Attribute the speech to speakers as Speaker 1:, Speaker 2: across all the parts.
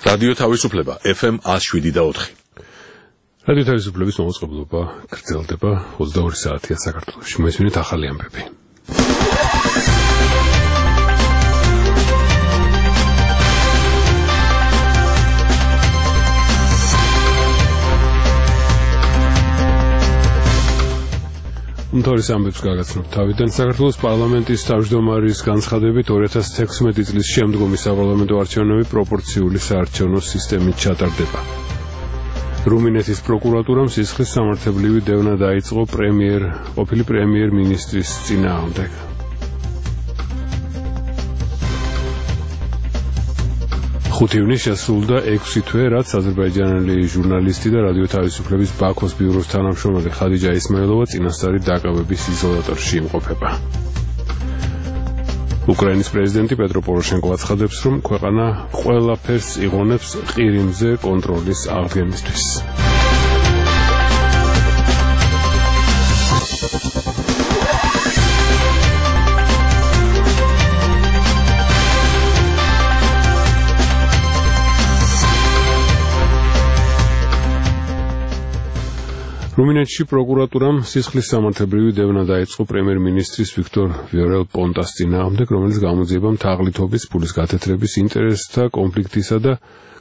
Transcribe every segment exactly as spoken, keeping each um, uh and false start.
Speaker 1: რადიო თავისუფლება F M one oh seven და four.
Speaker 2: რადიო თავისუფლების მოწყობილობა გრძელდება ოცდაორი საათია საქართველოში. მოისმინეთ ახალი ამბები. უმთავრეს ამბებს გაგაცნობთ თავიდან. საქართველოს პარლამენტის თავმჯდომარის განცხადებით ორი ათას თექვსმეტი წლის შემდგომი საპარლამენტო არჩევნები პროპორციული საარჩევნო სისტემით ჩატარდება. რუმინეთის პროკურატურამ სისხლის სამართლებრივი დევნა დაიწყო პრემიერ ყოფილი პრემიერ-მინისტრის წინააღმდეგ. ხუთი ივნისს შესრულდა ექვსი თვე, რაც აზერბაიჯანელი ჟურნალისტი და რადიო თავისუფლების ბაქოს ბიუროს თანამშრომელი ხადიჯა ისმაილოვა წინასწარი დაკავების იზოლატორში იმყოფება. უკრაინის პრეზიდენტი პეტრო პოროშენკო აცხადებს, რომ ქვეყანა ყველაფერს იღონებს ყირიმზე კონტროლის აღდგენისთვის. რუმინეთში პროკურატურამ სისხლის სამართლებრივი დევნა დაიწყო პრემიერ-მინისტრის ვიქტორ ვიორელ-პონტას წინააღმდეგ, რომელიც გამოძიებამ თაღლითობის, ფულის გათეთრების, ინტერესთა კონფლიქტისა და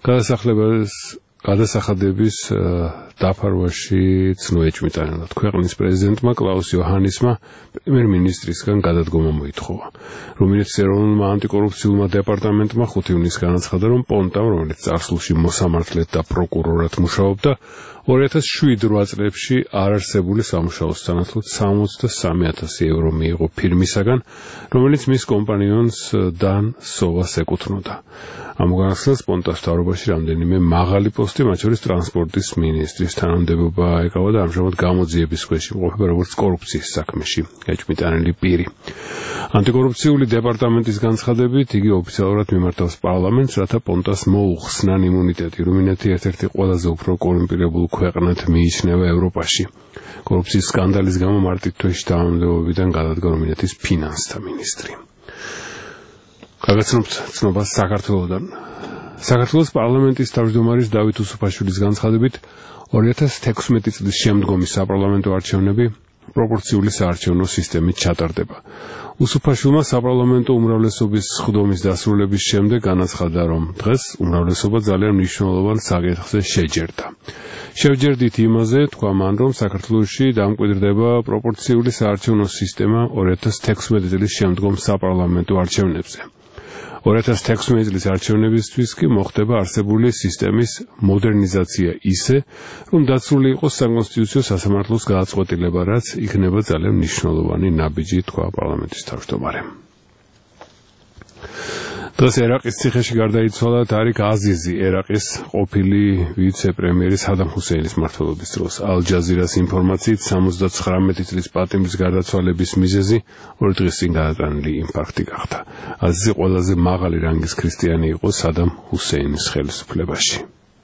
Speaker 2: გადასახადების დაფარვაში ცნო ეჭვმიტანილად. ქვეყნის პრეზიდენტმა კლაუს იოჰანისმა პრემიერ-მინისტრისგან გადადგომა მოითხოვა. რუმინეთის ეროვნულმა ანტიკორუფციულმა დეპარტამენტმა ხუთი ივნისს განაცხადა, რომ პონტამ, რომელიც წარსულში მოსამართლედ და პროკურორად მუშაობდა, ორი ათას შვიდ წლებში არარსებული სამუშაოს სანაცვლოდ სამოცდასამი ათასი ევრო მიიღო ფირმისაგან, რომელიც მის კომპანიონს დან სოვას ეკუთვნოდა. ამ განახსნელს პონტას მთავრობაში რამდენიმე მაღალი პოსტი, მათ შორის ტრანსპორტის მინისტრის თანამდებობა ეკავა და ამჟამად გამოძიების ქვეშ იმყოფება როგორც კორუფციის საქმეში ეჭვმიტანილი პირი. ანტიკორუფციული დეპარტამენტის განცხადებით, იგი ოფიციალურად მიმართავს პარლამენტს, რათა პონტას მოუხსნან იმუნიტეტი. რუმინეთი ერთ-ერთი ყველაზე უფრო კორუმპირებულ ქვეყნად მიიჩნევა ევროპაში. კორუფციის სკანდალის გამო მარტივ თვეში თანამდებობიდან გადადგა რუმინეთის ფინანსთა მინისტრი. გაგაცნობთ ცნობას საქართველოდან. საქართველოს პარლამენტის თავმჯდომარის დავით უსუფაშვილის განცხადებით, ორი ათას თექვსმეტი წლის შემდგომი საპარლამენტო არჩევნები პროპორციული საარჩევნო სისტემით ჩატარდება. უსუფაშვილმა საპარლამენტო უმრავლესობის სხდომის დასრულების შემდეგ განაცხადა, რომ დღეს უმრავლესობა ძალიან მნიშვნელოვან საკითხზე შეჯერდა. შევჯერდით იმაზე, თქვა მან, რომ საქართველოში დამკვიდრდება პროპორციული საარჩევნო სისტემა ორი ათას თექვსმეტი წლის შემდგომ საპარლამენტო არჩევნებზე. ორი ათას თექვსმეტი წლის არჩევნებისთვის კი მოხდება არსებული სისტემის მოდერნიზაცია ისე, რომ დაცული იყოს საკონსტიტუციო სასამართლოს გადაწყვეტილება, რაც იქნება ძალიან მნიშვნელოვანი ნაბიჯი, თქვა პარლამენტის თავმჯდომარემ. დღეს ერაყის ციხეში გარდაიცვალა ტარიკ აზიზი, ერაყის ყოფილი ვიცე-პრემიერი სადამ ჰუსეინის მმართველობის დროს. ალ-ჯაზირას ინფორმაციით სამოცდათხრამეტი წლის პატიმრის გარდაცვალების მიზეზი ორი დღის წინ გადატანილი ინფარქტი გახდა. აზიზი ყველაზე მაღალი რანგის ქრისტიანი იყო სადამ ჰუსეინის ხელისუფლებაში.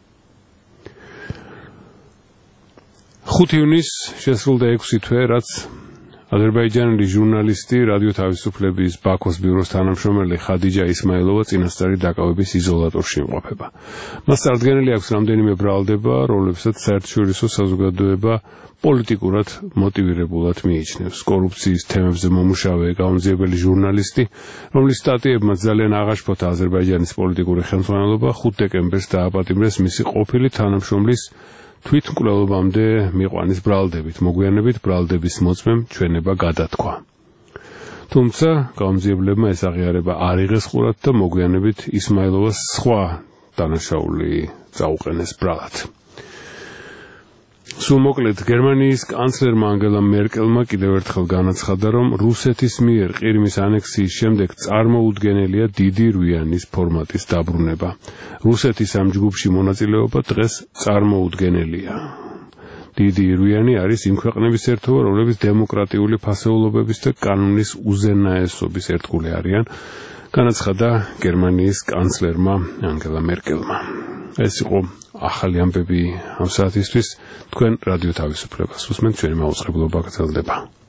Speaker 2: ხუთი ივნისს შესრულდა ექვსი თვე, რაც აზერბაიჯანელი ჟურნალისტი რადიო თავისუფლების ბაქოს ბიუროს თანამშრომელი ხადიჯა ისმაილოვა წინასწარი დაკავების იზოლატორში იმყოფება. მას წარდგენილი აქვს რამდენიმე ბრალდება, რომლებსაც საერთაშორისო საზოგადოება პოლიტიკურად მოტივირებულად მიიჩნევს. კორუფციის თემებზე მომუშავე გამომძიებელი ჟურნალისტი, რომლის სტატიებმა ძალიან აღაშფოთა აზერბაიჯანის პოლიტიკური ხელმძღვანელობა, ხუთი დეკემბერს დააპატიმრეს მისი ყოფილი თანამშრომლის თვითმკვლელობამდე მიყვანის ბრალდებით. მოგვიანებით ბრალდების მოწმემ ჩვენება გადათქვა. თუმცა გამომძიებლებმა ეს აღიარება არ იღეს ყურად და მოგვიანებით ისმაილოვას სხვა დანაშაული წაუყენეს ბრალად. სულ მოკლედ, გერმანიის კანცლერმა ანგელა მერკელმა კიდევ ერთხელ განაცხადა, რომ რუსეთის მიერ ყირიმის ანექსიის შემდეგ წარმოუდგენელია დიდი რვიანის ფორმატის დაბრუნება. რუსეთის ამ ჯგუფში მონაწილეობა დღეს წარმოუდგენელია. დიდი რვიანი არის იმ ქვეყნების ერთობა, რომლებიც დემოკრატიული ფასეულობების და კანონის უზენაესობის ერთგული არიან, განაცხადა გერმანიის კანცლერმა ანგელა მერკელმა. ეს იყო ახალი ამბები ამ საათისთვის. თქვენ რადიო თავისუფლებას უსმენთ, ჩვენი მაუწყებლობა გრძელდება.